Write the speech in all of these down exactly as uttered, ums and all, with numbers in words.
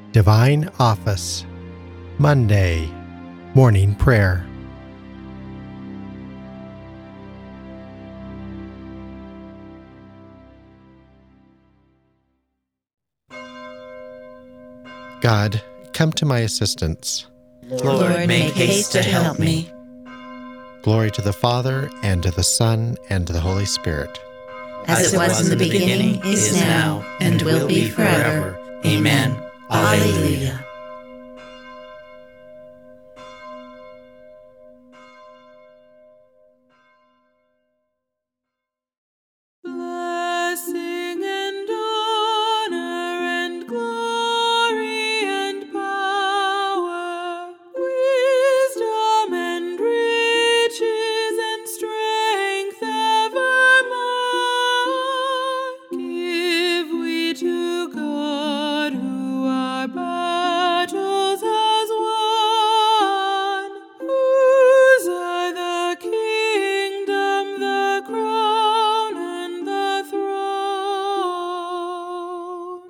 Divine Office, Monday, Morning Prayer. God, come to my assistance. Lord, make haste to help me. Glory to the Father, and to the Son, and to the Holy Spirit. As it was in the beginning, is now, and will be forever. Amen. Alleluia. Blessing and honor and glory and power, wisdom and riches and strength evermore, give we to God who our battles has won, whose are the kingdom, the crown, and the throne.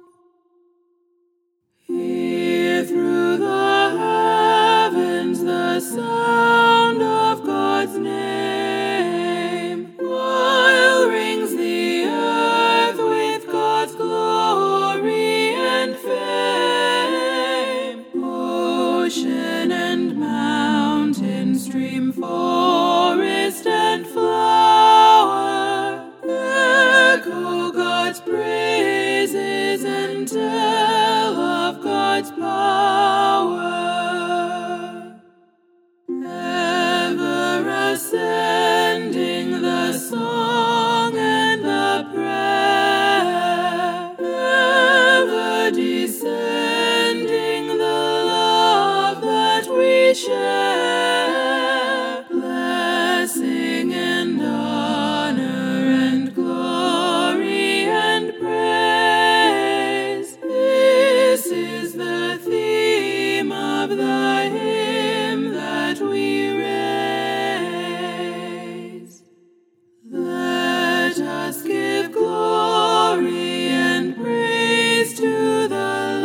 Hear through the heavens the sound of God's name, while rings the earth with God's glory and fame. Ocean and mountain, stream, forest, and flower, echo God's praises and tell of God's power. Ever ascending the song and the prayer, ever descending the love that we share. Blessing and honor and glory and praise, this is the theme of the hymn that we raise. Let us give glory and praise to the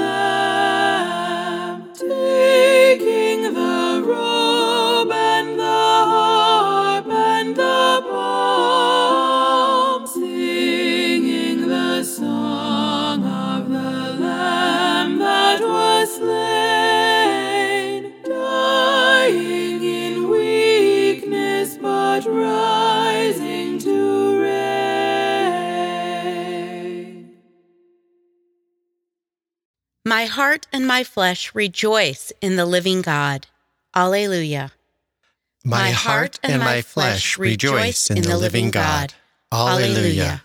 Lamb, taking the robe and the harp and the palm, singing the song of the Lamb that was slain, dying in weakness but rising to reign. My heart and my flesh rejoice in the living God. Alleluia. My heart and my flesh rejoice in the living God. Alleluia.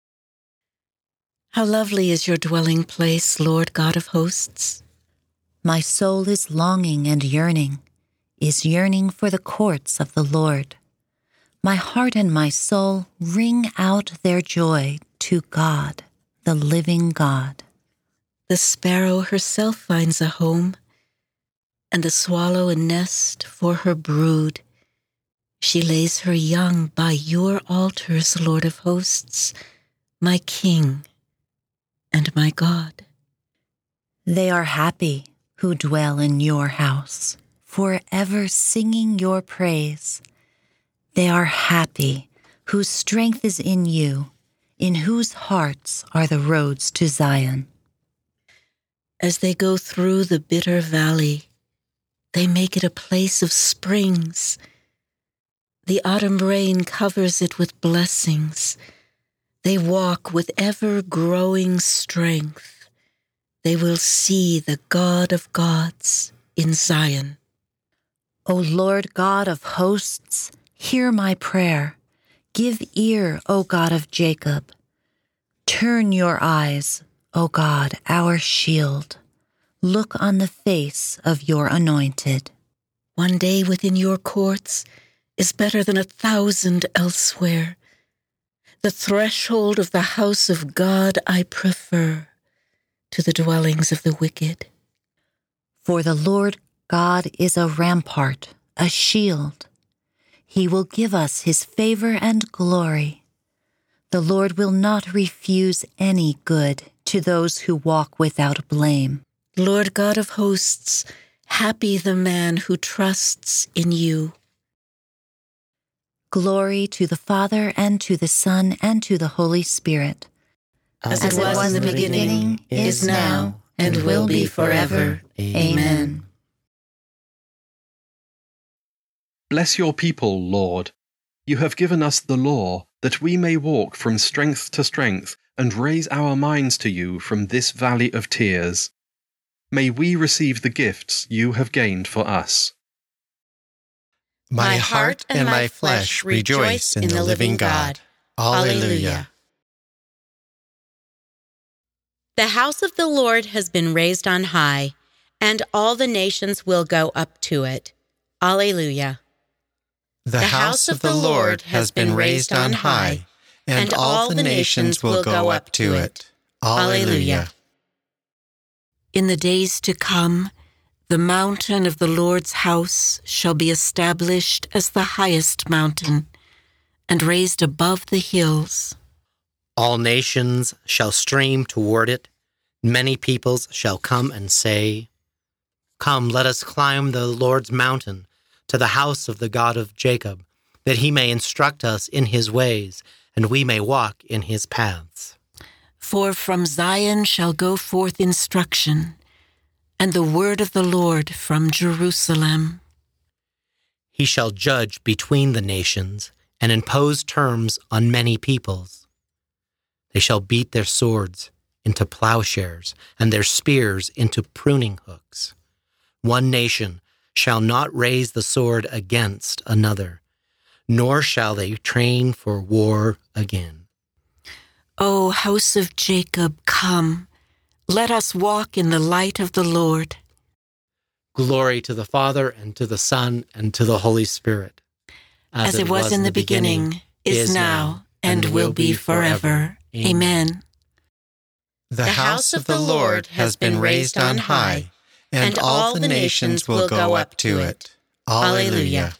How lovely is your dwelling place, Lord God of hosts. My soul is longing and yearning, is yearning for the courts of the Lord. My heart and my soul ring out their joy to God, the living God. The sparrow herself finds a home, and the swallow a nest for her brood. She lays her young by your altars, Lord of hosts, my King and my God. They are happy who dwell in your house, forever singing your praise. They are happy whose strength is in you, in whose hearts are the roads to Zion. As they go through the bitter valley, they make it a place of springs. The autumn rain covers it with blessings. They walk with ever-growing strength. They will see the God of gods in Zion. O Lord God of hosts, hear my prayer. Give ear, O God of Jacob. Turn your eyes, O God, our shield. Look on the face of your anointed. One day within your courts is better than a thousand elsewhere. The threshold of the house of God I prefer to the dwellings of the wicked. For the Lord God is a rampart, a shield. He will give us his favor and glory. The Lord will not refuse any good to those who walk without blame. Lord God of hosts, happy the man who trusts in you. Glory to the Father, and to the Son, and to the Holy Spirit. As, As it was in the beginning, is now, and will be forever. Amen. Bless your people, Lord. You have given us the law, that we may walk from strength to strength and raise our minds to you from this valley of tears. May we receive the gifts you have gained for us. My heart and my flesh rejoice in the living God. Alleluia. The house of the Lord has been raised on high, and all the nations will go up to it. Alleluia. The house of the Lord has been raised on high, and all the nations will go up to it. Alleluia. In the days to come, the mountain of the Lord's house shall be established as the highest mountain, and raised above the hills. All nations shall stream toward it. Many peoples shall come and say, Come, let us climb the Lord's mountain, to the house of the God of Jacob, that he may instruct us in his ways, and we may walk in his paths. For from Zion shall go forth instruction, and the word of the Lord from Jerusalem. He shall judge between the nations, and impose terms on many peoples. They shall beat their swords into plowshares, and their spears into pruning hooks. One nation shall not raise the sword against another, nor shall they train for war again. O house of Jacob, come, let us walk in the light of the Lord. Glory to the Father, and to the Son, and to the Holy Spirit. As, As it was, was in the beginning, beginning is now, and will be forever. Amen. The house of the Lord has been raised on high, and all the nations will go up to it. Alleluia.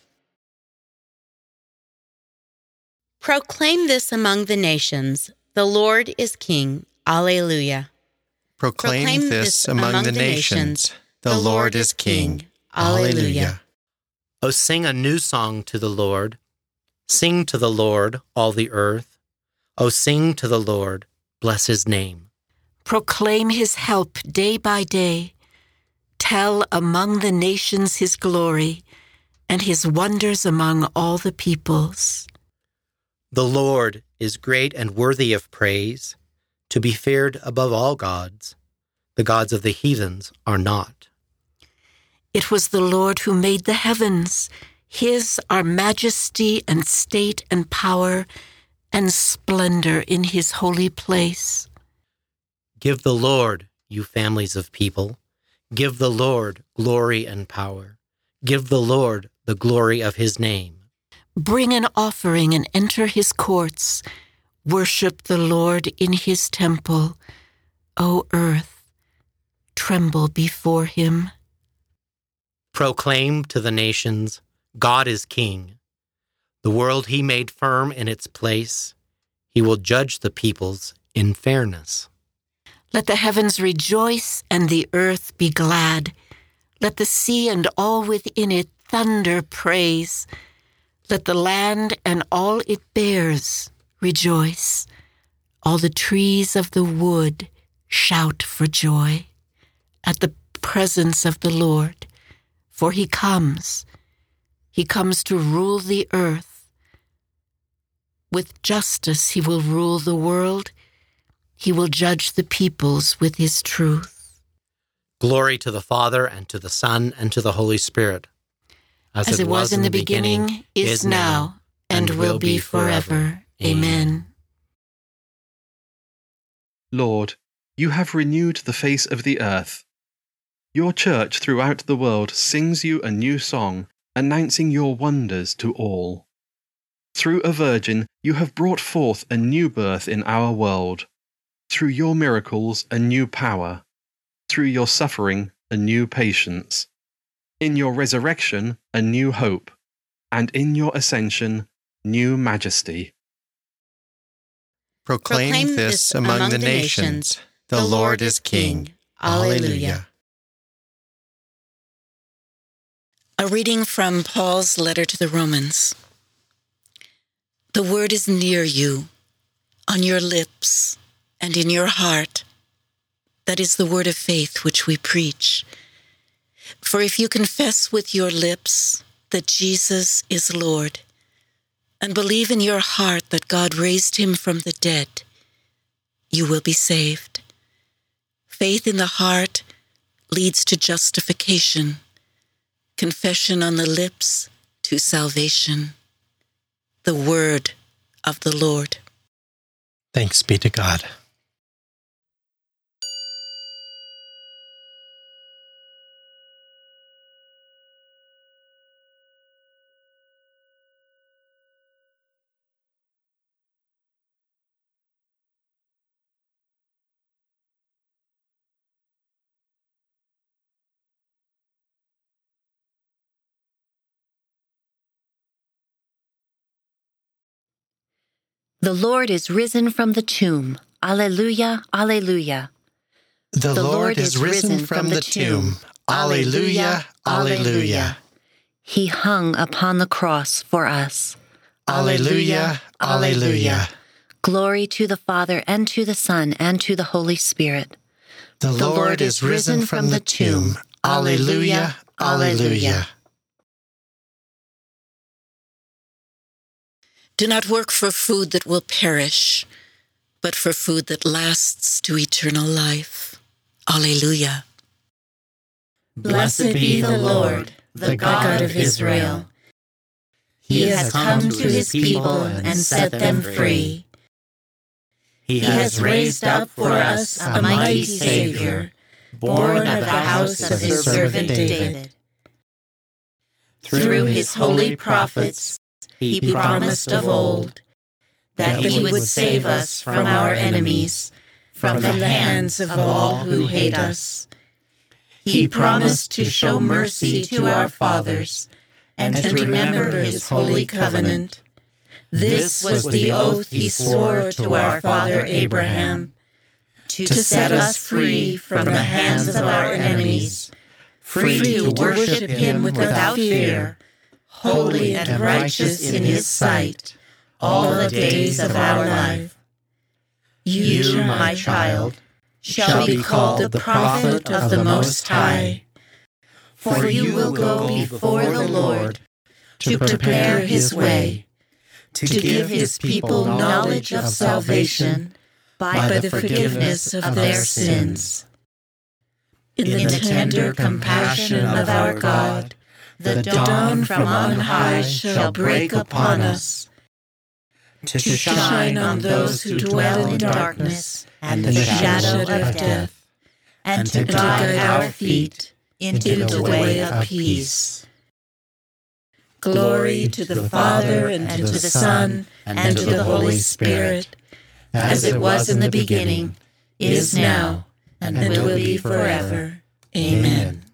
Proclaim this among the nations. The Lord is King. Alleluia. Proclaim, Proclaim this among, among the nations. The Lord is King. Alleluia. O sing a new song to the Lord. Sing to the Lord, all the earth. O sing to the Lord, bless his name. Proclaim his help day by day. Tell among the nations his glory, and his wonders among all the peoples. The Lord is great and worthy of praise, to be feared above all gods. The gods of the heathens are not. It was the Lord who made the heavens. His are majesty and state and power and splendor in his holy place. Give the Lord, you families of people, give the Lord glory and power. Give the Lord the glory of his name. Bring an offering and enter his courts. Worship the Lord in his temple. O earth, tremble before him. Proclaim to the nations, God is king. The world he made firm in its place. He will judge the peoples in fairness. Let the heavens rejoice and the earth be glad. Let the sea and all within it thunder praise. Let the land and all it bears rejoice. All the trees of the wood shout for joy at the presence of the Lord, for he comes. He comes to rule the earth. With justice he will rule the world. He will judge the peoples with his truth. Glory to the Father, and to the Son, and to the Holy Spirit. As, As it was, was in the beginning, beginning is now, and, and will be forever. Amen. Lord, you have renewed the face of the earth. Your church throughout the world sings you a new song, announcing your wonders to all. Through a virgin, you have brought forth a new birth in our world. Through your miracles, a new power. Through your suffering, a new patience. In your resurrection, a new hope. And in your ascension, new majesty. Proclaim, Proclaim this among, among the nations. The Lord is King. Alleluia. A reading from Paul's letter to the Romans. The word is near you, on your lips and in your heart. That is the word of faith which we preach. For if you confess with your lips that Jesus is Lord, and believe in your heart that God raised him from the dead, you will be saved. Faith in the heart leads to justification, confession on the lips to salvation. The word of the Lord. Thanks be to God. The Lord is risen from the tomb. Alleluia, alleluia. The, the Lord is risen from the tomb. Alleluia, alleluia. He hung upon the cross for us. Alleluia, alleluia. Glory to the Father, and to the Son, and to the Holy Spirit. The, the Lord is risen from the tomb. Alleluia, alleluia. Do not work for food that will perish, but for food that lasts to eternal life. Alleluia. Blessed be the Lord, the God of Israel. He has come to his people and set them free. He has raised up for us a mighty Savior, born of the house of his servant David. Through his holy prophets, he promised of old that he would save us from our enemies, from the hands of all who hate us. He promised to show mercy to our fathers and to remember his holy covenant. This was the oath he swore to our father Abraham, to set us free from the hands of our enemies, free to worship him without fear, holy and righteous in his sight, all the days of our life. You, my child, shall be called the prophet of the Most High, for you will go before the Lord to prepare his way, to give his people knowledge of salvation by the forgiveness of their sins. In the tender compassion of our God, the dawn from on high shall break upon us, to shine on those who dwell in darkness and the shadow of death, and to guide our feet into the way of peace. Glory to the Father, and to the Son, and to the Holy Spirit, as it was in the beginning, is now, and will be forever. Amen.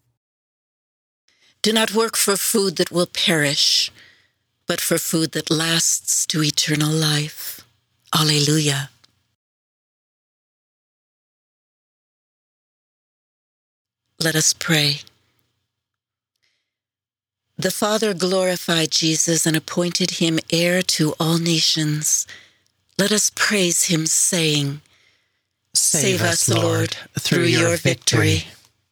Do not work for food that will perish, but for food that lasts to eternal life. Alleluia. Let us pray. The Father glorified Jesus and appointed him heir to all nations. Let us praise him, saying, Save us, Lord, through your victory.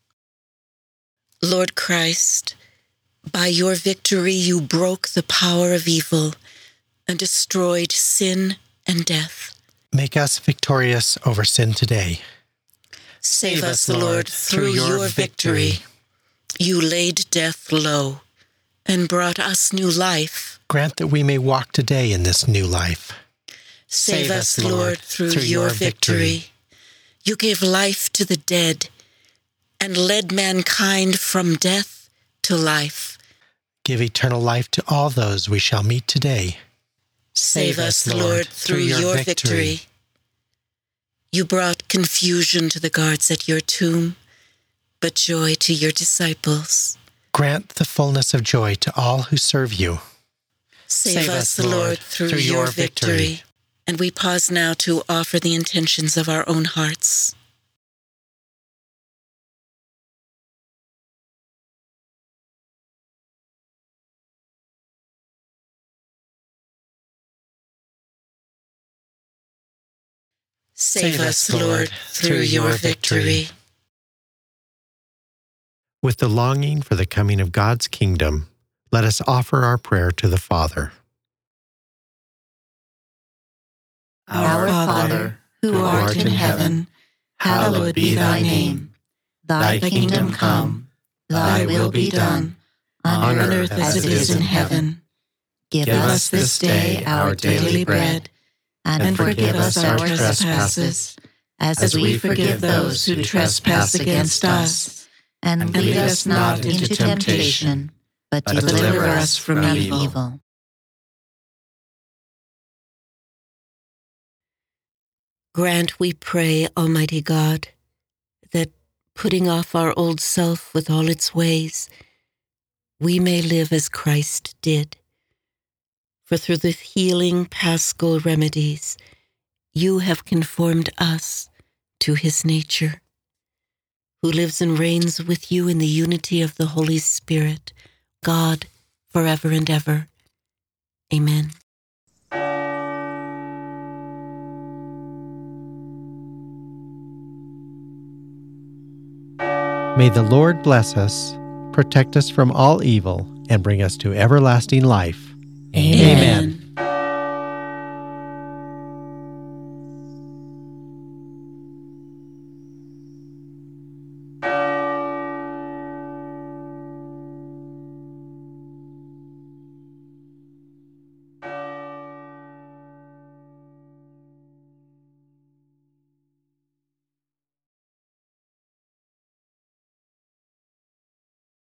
Lord Christ, by your victory you broke the power of evil and destroyed sin and death. Make us victorious over sin today. Save us, Lord, through your victory. You laid death low and brought us new life. Grant that we may walk today in this new life. Save us, Lord, through your victory. You gave life to the dead and led mankind from death to life. Give eternal life to all those we shall meet today. Save us, Lord, through your victory. You brought confusion to the guards at your tomb, but joy to your disciples. Grant the fullness of joy to all who serve you. Save us, Lord, through your victory. And we pause now to offer the intentions of our own hearts. Save us, Lord, through your victory. With the longing for the coming of God's kingdom, let us offer our prayer to the Father. Our Father, who art in heaven, hallowed be thy name. Thy kingdom come, thy will be done, on earth as it is in heaven. Give us this day our daily bread, and forgive us our trespasses, as we forgive those who trespass against us. And lead us not into temptation, but deliver us from evil. Grant, we pray, Almighty God, that putting off our old self with all its ways, we may live as Christ did. For through the healing paschal remedies, you have conformed us to his nature, who lives and reigns with you in the unity of the Holy Spirit, God, forever and ever. Amen. May the Lord bless us, protect us from all evil, and bring us to everlasting life.